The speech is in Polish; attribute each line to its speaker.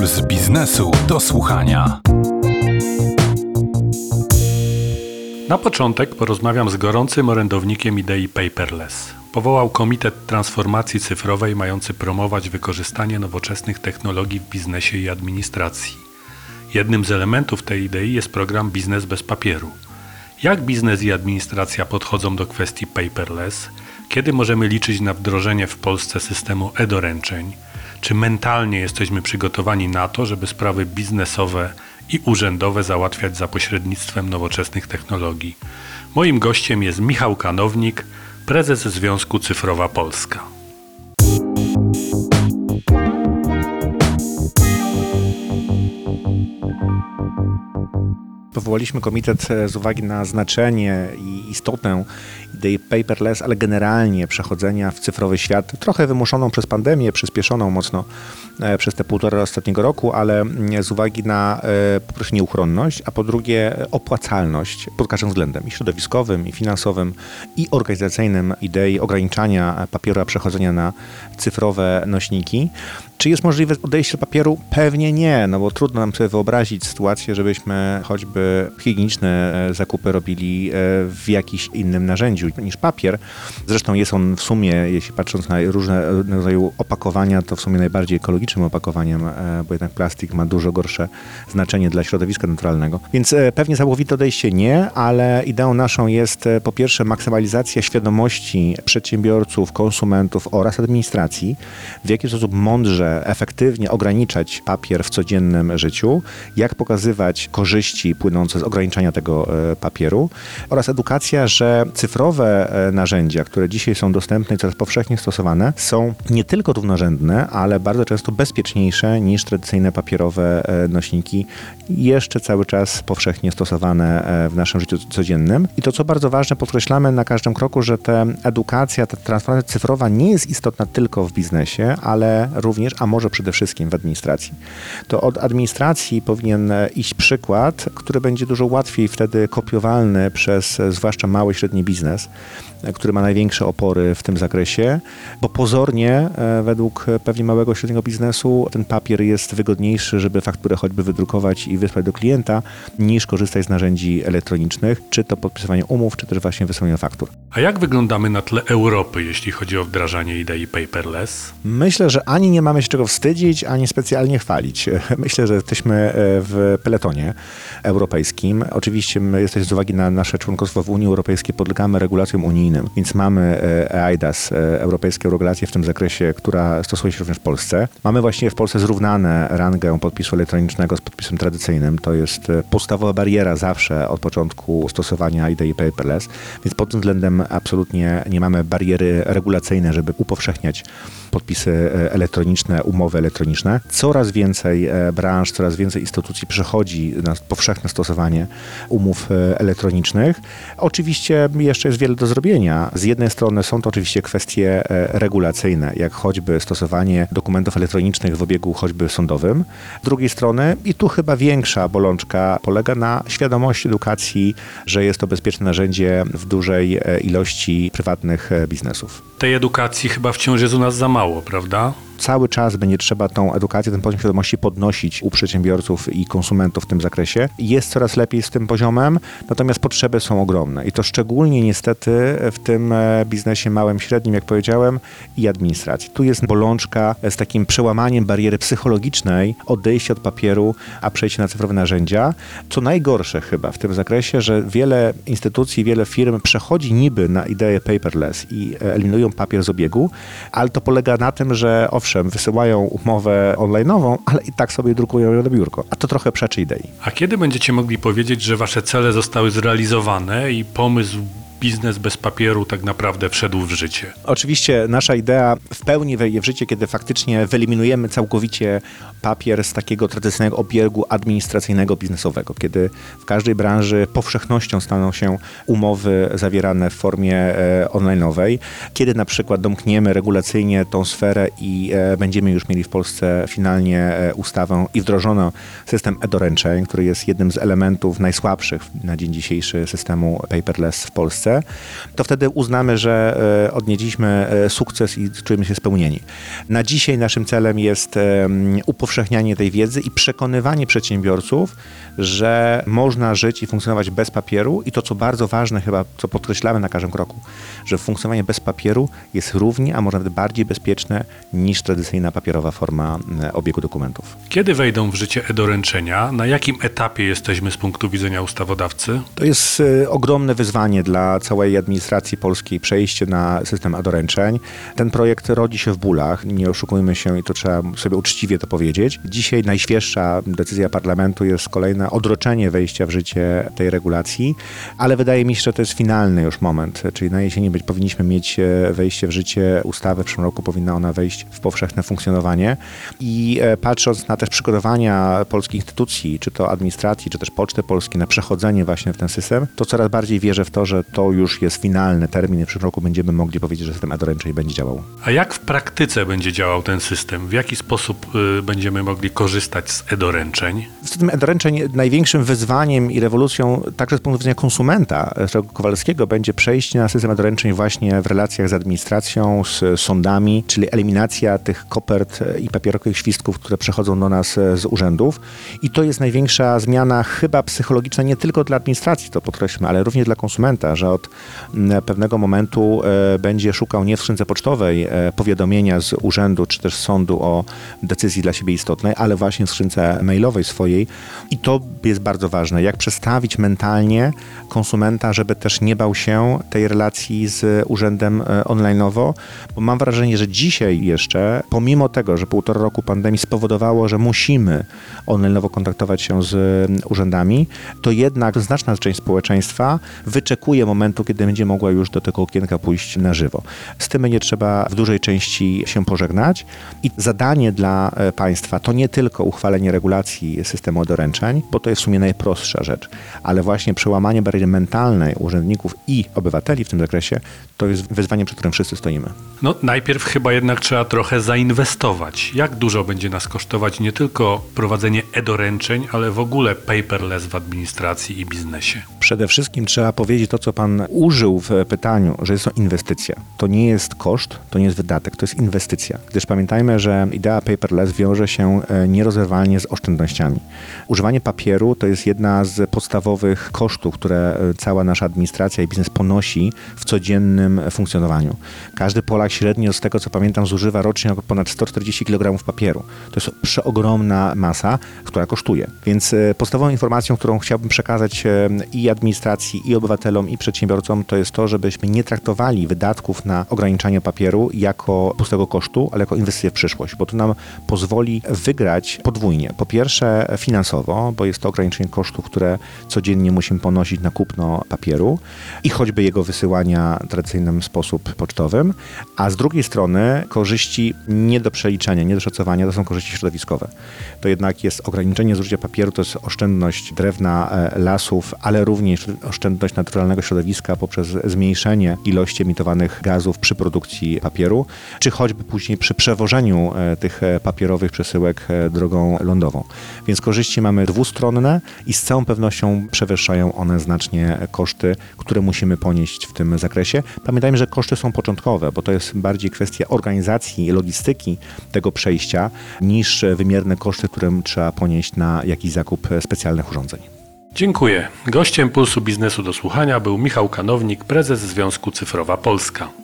Speaker 1: Z biznesu do słuchania.
Speaker 2: Na początek porozmawiam z gorącym orędownikiem idei paperless. Powołał Komitet Transformacji Cyfrowej mający promować wykorzystanie nowoczesnych technologii w biznesie i administracji. Jednym z elementów tej idei jest program Biznes bez papieru. Jak biznes i administracja podchodzą do kwestii paperless? Kiedy możemy liczyć na wdrożenie w Polsce systemu e-doręczeń? Czy mentalnie jesteśmy przygotowani na to, żeby sprawy biznesowe i urzędowe załatwiać za pośrednictwem nowoczesnych technologii? Moim gościem jest Michał Kanownik, prezes Związku Cyfrowa Polska.
Speaker 3: Powołaliśmy komitet z uwagi na znaczenie i istotę idei paperless, ale generalnie przechodzenia w cyfrowy świat, trochę wymuszoną przez pandemię, przyspieszoną mocno przez te 1,5 ostatniego roku, ale z uwagi na po pierwsze nieuchronność, a po drugie opłacalność pod każdym względem i środowiskowym, i finansowym, i organizacyjnym idei ograniczania papieru, a przechodzenia na cyfrowe nośniki. Czy jest możliwe odejście od papieru? Pewnie nie, no bo trudno nam sobie wyobrazić sytuację, żebyśmy choćby higieniczne zakupy robili w jakimś innym narzędziu niż papier. Zresztą jest on w sumie, jeśli patrząc na różne rodzaju opakowania, to w sumie najbardziej ekologicznym opakowaniem, bo jednak plastik ma dużo gorsze znaczenie dla środowiska naturalnego. Więc pewnie całkowite odejście nie, ale ideą naszą jest po pierwsze maksymalizacja świadomości przedsiębiorców, konsumentów oraz administracji, w jaki sposób mądrze, efektywnie ograniczać papier w codziennym życiu, jak pokazywać korzyści płynące z ograniczania tego papieru oraz edukacja, że cyfrowe narzędzia, które dzisiaj są dostępne i coraz powszechnie stosowane, są nie tylko równorzędne, ale bardzo często bezpieczniejsze niż tradycyjne papierowe nośniki, jeszcze cały czas powszechnie stosowane w naszym życiu codziennym. I to, co bardzo ważne, podkreślamy na każdym kroku, że ta edukacja, ta transformacja cyfrowa nie jest istotna tylko w biznesie, ale również, a może przede wszystkim w administracji. To od administracji powinien iść przykład, który będzie dużo łatwiej wtedy kopiowalny przez zwłaszcza mały i średni biznes, który ma największe opory w tym zakresie, bo pozornie według pewnie małego i średniego biznesu ten papier jest wygodniejszy, żeby fakturę choćby wydrukować i wysłać do klienta, niż korzystać z narzędzi elektronicznych, czy to podpisywanie umów, czy też właśnie wysyłanie faktur.
Speaker 2: A jak wyglądamy na tle Europy, jeśli chodzi o wdrażanie idei paperless?
Speaker 3: Myślę, że ani nie mamy się czego wstydzić, ani specjalnie chwalić. Myślę, że jesteśmy w peletonie europejskim. Oczywiście my jesteśmy z uwagi na nasze członkostwo w Unii Europejskiej podlegamy regulacjom unijnym, więc mamy eIDAS, europejskie regulacje w tym zakresie, która stosuje się również w Polsce. Mamy właśnie w Polsce zrównane rangę podpisu elektronicznego z podpisem tradycyjnym. To jest podstawowa bariera zawsze od początku stosowania idei paperless, więc pod tym względem absolutnie nie mamy bariery regulacyjnej, żeby upowszechniać podpisy elektroniczne, umowy elektroniczne. Coraz więcej branż, coraz więcej instytucji przechodzi na powszechne stosowanie umów elektronicznych. Oczywiście jeszcze jest wiele do zrobienia. Z jednej strony są to oczywiście kwestie regulacyjne, jak choćby stosowanie dokumentów elektronicznych w obiegu choćby sądowym. Z drugiej strony, i tu chyba większa bolączka polega na świadomości edukacji, że jest to bezpieczne narzędzie w dużej ilości prywatnych biznesów.
Speaker 2: Tej edukacji chyba wciąż jest u nas za mało, prawda?
Speaker 3: Cały czas będzie trzeba tą edukację, ten poziom świadomości podnosić u przedsiębiorców i konsumentów w tym zakresie. Jest coraz lepiej z tym poziomem, natomiast potrzeby są ogromne i to szczególnie niestety w tym biznesie małym, średnim, jak powiedziałem, i administracji. Tu jest bolączka z takim przełamaniem bariery psychologicznej, odejście od papieru, a przejście na cyfrowe narzędzia. Co najgorsze chyba w tym zakresie, że wiele instytucji, wiele firm przechodzi niby na ideę paperless i eliminują papier z obiegu, ale to polega na tym, że owszem, wysyłają umowę online'ową, ale i tak sobie drukują ją na biurko. A to trochę przeczy idei.
Speaker 2: A kiedy będziecie mogli powiedzieć, że wasze cele zostały zrealizowane i pomysł biznes bez papieru tak naprawdę wszedł w życie?
Speaker 3: Oczywiście nasza idea w pełni wejdzie w życie, kiedy faktycznie wyeliminujemy całkowicie papier z takiego tradycyjnego obiegu administracyjnego, biznesowego, kiedy w każdej branży powszechnością staną się umowy zawierane w formie online'owej, kiedy na przykład domkniemy regulacyjnie tą sferę i będziemy już mieli w Polsce finalnie ustawę i wdrożono system e-doręczeń, który jest jednym z elementów najsłabszych na dzień dzisiejszy systemu paperless w Polsce. Polsce, to wtedy uznamy, że odnieśliśmy sukces i czujemy się spełnieni. Na dzisiaj naszym celem jest upowszechnianie tej wiedzy i przekonywanie przedsiębiorców, że można żyć i funkcjonować bez papieru i to, co bardzo ważne chyba, co podkreślamy na każdym kroku, że funkcjonowanie bez papieru jest równie, a może nawet bardziej bezpieczne niż tradycyjna papierowa forma obiegu dokumentów.
Speaker 2: Kiedy wejdą w życie e-doręczenia? Na jakim etapie jesteśmy z punktu widzenia ustawodawcy?
Speaker 3: To jest ogromne wyzwanie dla całej administracji polskiej, przejście na system e-doręczeń. Ten projekt rodzi się w bólach, nie oszukujmy się i to trzeba sobie uczciwie to powiedzieć. Dzisiaj najświeższa decyzja parlamentu jest kolejne odroczenie wejścia w życie tej regulacji, ale wydaje mi się, że to jest finalny już moment, czyli na jesieni powinniśmy mieć wejście w życie ustawy, w przyszłym roku powinna ona wejść w powszechne funkcjonowanie i patrząc na też przygotowania polskich instytucji, czy to administracji, czy też Poczty Polskiej na przechodzenie właśnie w ten system, to coraz bardziej wierzę w to, że to już jest finalny termin i w przyszłym roku będziemy mogli powiedzieć, że system e-doręczeń będzie działał.
Speaker 2: A jak w praktyce będzie działał ten system? W jaki sposób będziemy mogli korzystać z e-doręczeń?
Speaker 3: System e-doręczeń największym wyzwaniem i rewolucją także z punktu widzenia konsumenta Kowalskiego będzie przejście na system e-doręczeń właśnie w relacjach z administracją, z sądami, czyli eliminacja tych kopert i papierowych świstków, które przechodzą do nas z urzędów. I to jest największa zmiana chyba psychologiczna nie tylko dla administracji, to podkreślmy, ale również dla konsumenta, że od pewnego momentu będzie szukał nie w skrzynce pocztowej powiadomienia z urzędu czy też z sądu o decyzji dla siebie istotnej, ale właśnie w skrzynce mailowej swojej. I to jest bardzo ważne, jak przestawić mentalnie konsumenta, żeby też nie bał się tej relacji z urzędem online'owo, bo mam wrażenie, że dzisiaj jeszcze, pomimo tego, że 1,5 roku pandemii spowodowało, że musimy online'owo kontaktować się z urzędami, to jednak znaczna część społeczeństwa wyczekuje momentu, kiedy będzie mogła już do tego okienka pójść na żywo. Z tym nie trzeba w dużej części się pożegnać i zadanie dla państwa to nie tylko uchwalenie regulacji systemu doręczeń, bo to jest w sumie najprostsza rzecz, ale właśnie przełamanie bariery mentalnej urzędników i obywateli w tym zakresie to jest wyzwanie, przed którym wszyscy stoimy.
Speaker 2: No najpierw chyba jednak trzeba trochę zainwestować. Jak dużo będzie nas kosztować nie tylko prowadzenie e-doręczeń, ale w ogóle paperless w administracji i biznesie?
Speaker 3: Przede wszystkim trzeba powiedzieć to, co pan użył w pytaniu, że jest to inwestycja. To nie jest koszt, to nie jest wydatek, to jest inwestycja. Gdyż pamiętajmy, że idea paperless wiąże się nierozerwalnie z oszczędnościami. Używanie papieru to jest jedna z podstawowych kosztów, które cała nasza administracja i biznes ponosi w codziennym funkcjonowaniu. Każdy Polak średnio, z tego co pamiętam, zużywa rocznie ponad 140 kg papieru. To jest przeogromna masa, która kosztuje. Więc podstawową informacją, którą chciałbym przekazać i administracji, i obywatelom, i przedsiębiorcom, to jest to, żebyśmy nie traktowali wydatków na ograniczanie papieru jako pustego kosztu, ale jako inwestycję w przyszłość, bo to nam pozwoli wygrać podwójnie. Po pierwsze finansowo, bo jest to ograniczenie kosztów, które codziennie musimy ponosić na kupno papieru i choćby jego wysyłania w tradycyjnym sposób pocztowym, a z drugiej strony korzyści nie do przeliczenia, nie do szacowania, to są korzyści środowiskowe. To jednak jest ograniczenie zużycia papieru, to jest oszczędność drewna, lasów, ale również oszczędność naturalnego środowiska poprzez zmniejszenie ilości emitowanych gazów przy produkcji papieru, czy choćby później przy przewożeniu tych papierowych przesyłek drogą lądową. Więc korzyści mamy dwustronne i z całą pewnością przewyższają one znacznie koszty, które musimy ponieść w tym zakresie. Pamiętajmy, że koszty są początkowe, bo to jest bardziej kwestia organizacji i logistyki tego przejścia niż wymierne koszty, które trzeba ponieść na jakiś zakup specjalnych urządzeń.
Speaker 2: Dziękuję. Gościem Pulsu Biznesu do Słuchania był Michał Kanownik, prezes Związku Cyfrowa Polska.